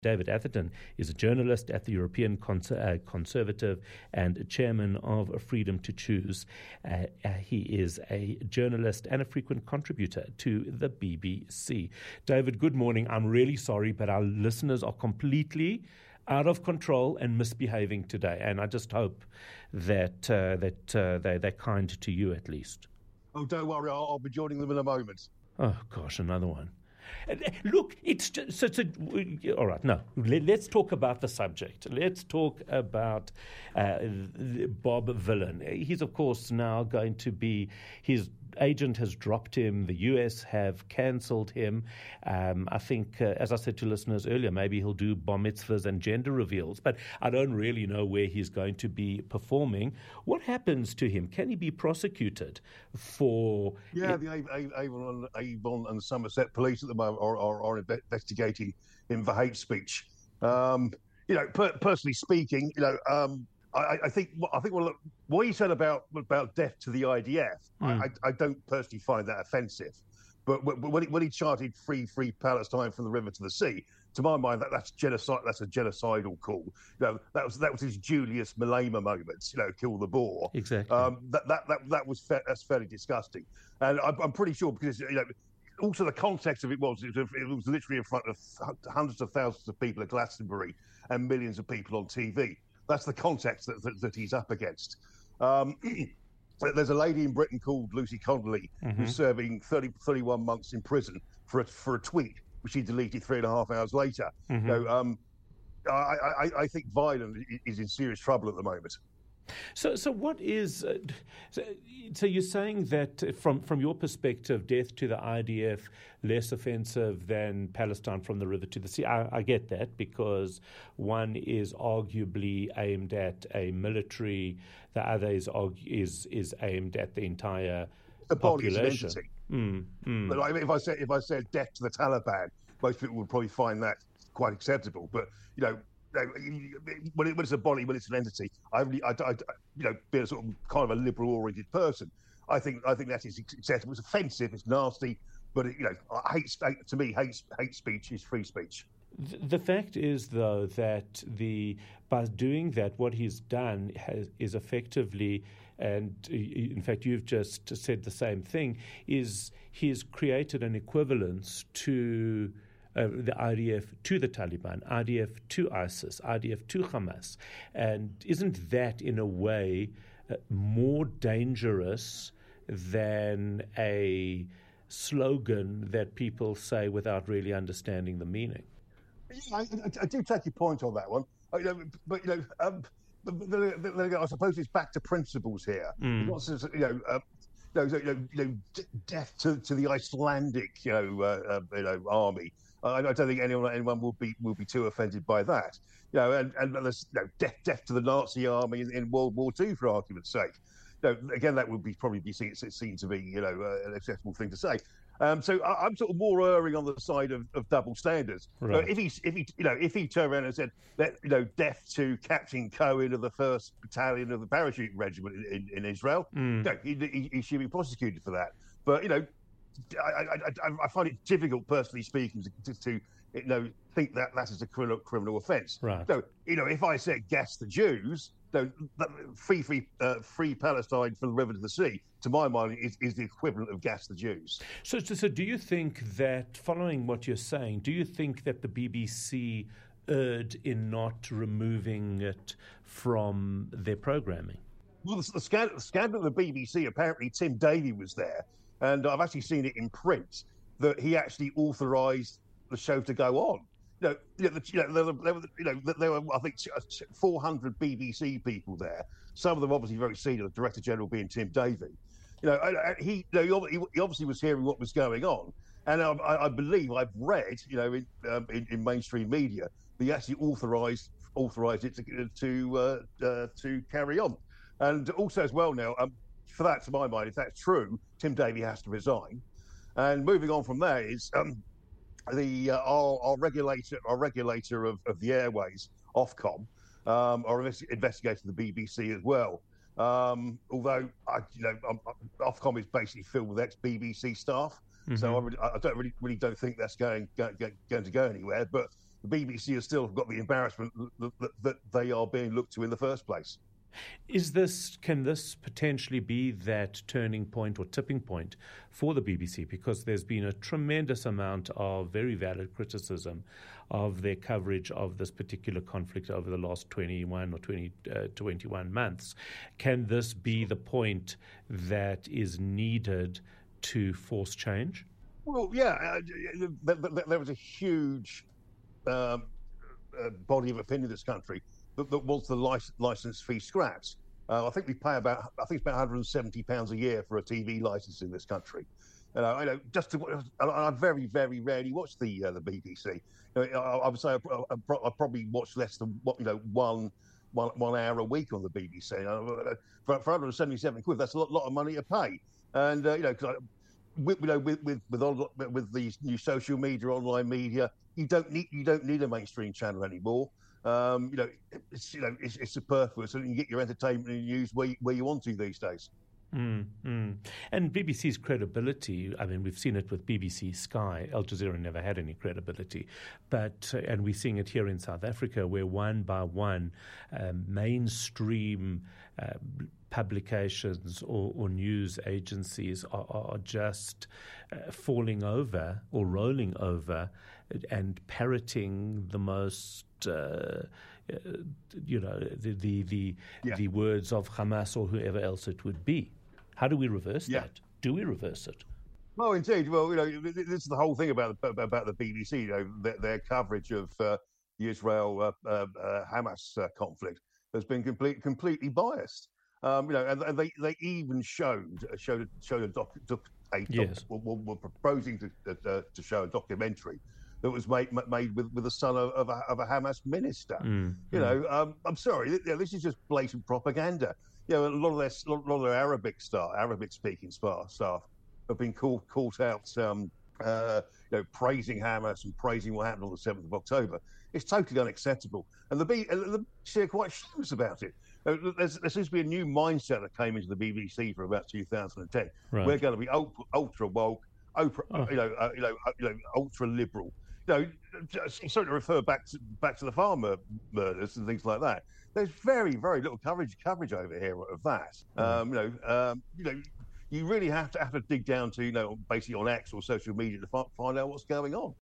David Atherton is a journalist at the European Conservative and chairman of Freedom to Choose. He is a journalist and a frequent contributor to the BBC. David, good morning. I'm really sorry, but our listeners are completely out of control and misbehaving today. And I just hope that they're kind to you at least. Oh, don't worry. I'll be joining them in a moment. Oh, gosh, another one. Look, it's just, all right, no, let's talk about the subject. Let's talk about Bob Villan. He's, of course, now going to be, his agent has dropped him. The US have cancelled him. I think, as I said to listeners earlier, maybe he'll do bar mitzvahs and gender reveals, but I don't really know where he's going to be performing. What happens to him? Can he be prosecuted for... Yeah, the Avon and Somerset police at the moment are investigating him for hate speech. Personally speaking, I think what he said about death to the IDF, I don't personally find that offensive. But when he chanted "Free Palestine from the river to the sea," to my mind, that's genocide. That's a genocidal call. That was his Julius Malema moment. Kill the Boer. Exactly. That's fairly disgusting. And I'm pretty sure because also the context of it was literally in front of hundreds of thousands of people at Glastonbury and millions of people on TV. That's the context that he's up against. There's a lady in Britain called Lucy Connolly who's serving 31 months in prison for a tweet, which she deleted 3.5 hours later. I think Villan is in serious trouble at the moment. So what is... So you're saying that from your perspective, death to the IDF, less offensive than Palestine from the river to the sea. I get that because one is arguably aimed at a military, the other is aimed at the entire population. But if I said death to the Taliban, most people would probably find that quite acceptable. But when it's a body, when it's an entity, I being a sort of kind of a liberal-oriented person, I think that is acceptable. It's offensive, it's nasty, but to me, hate speech is free speech. The fact is, though, that by doing that, what he's done is effectively, and in fact, you've just said the same thing, is he's created an equivalence to the IDF to the Taliban, IDF to ISIS, IDF to Hamas. And isn't that, in a way, more dangerous than a slogan that people say without really understanding the meaning? I do take your point on that one. But I suppose it's back to principles here. Death to the Icelandic, army. I don't think anyone will be too offended by that. And there's death to the Nazi army in World War II, for argument's sake. Again, that would probably be seen to be an acceptable thing to say. So I'm sort of more erring on the side of double standards. Right. If he turned around and said that death to Captain Cohen of the 1st Battalion of the Parachute Regiment in Israel, he should be prosecuted for that. But I find it difficult, personally speaking, to think that is a criminal offence. Right. So if I said "gas the Jews," free Palestine from the river to the sea, to my mind, is the equivalent of gas the Jews. So do you think that, following what you're saying, do you think that the BBC erred in not removing it from their programming? Well, the scandal of the BBC, apparently Tim Davie was there, and I've actually seen it in print, that he actually authorised the show to go on. There were, I think, 400 BBC people there. Some of them obviously very senior, the Director General being Tim Davie. He obviously was hearing what was going on, and I believe I've read, in mainstream media, that he actually authorised it to carry on, and also as well now. For that, to my mind, if that's true, Tim Davie has to resign. And moving on from there is our regulator of the airways, Ofcom, are investigating the BBC as well. Although Ofcom is basically filled with ex-BBC staff, so I don't really think that's going to go anywhere. But the BBC has still got the embarrassment that they are being looked to in the first place. Can this potentially be that turning point or tipping point for the BBC? Because there's been a tremendous amount of very valid criticism of their coverage of this particular conflict over the last 21 months. Can this be the point that is needed to force change? Well, yeah, there was a huge body of opinion in this country that wants the license fee scrapped. I think we pay it's about £170 a year for a TV license in this country. I very, very rarely watch the BBC. I would say I probably watch less than 1 hour a week on the BBC. For 177 quid, that's a lot of money to pay. And with these new social media, online media, you don't need a mainstream channel anymore. It's superfluous, and you can get your entertainment and news where you want to these days. And BBC's credibility, I mean, we've seen it with BBC Sky. Al Jazeera never had any credibility. And we're seeing it here in South Africa, where one by one mainstream publications or news agencies are just falling over or rolling over and parroting the most the words of Hamas or whoever else it would be. How do we reverse that? Do we reverse it? Well, indeed. Well, this is the whole thing about the BBC. Their coverage of the Israel Hamas conflict has been completely biased. And they even were proposing to show a documentary that was made with the son of a Hamas minister. I'm sorry, this is just blatant propaganda. A lot of their Arabic-speaking staff have been caught out, praising Hamas and praising what happened on the 7th of October. It's totally unacceptable, and the BBC are quite shameless about it. There seems to be a new mindset that came into the BBC for about 2010. Right. We're going to be ultra woke, ultra liberal. Sorry to refer back to the farmer murders and things like that. There's very, very little coverage over here of that. You really have to dig down to basically on X or social media to find out what's going on.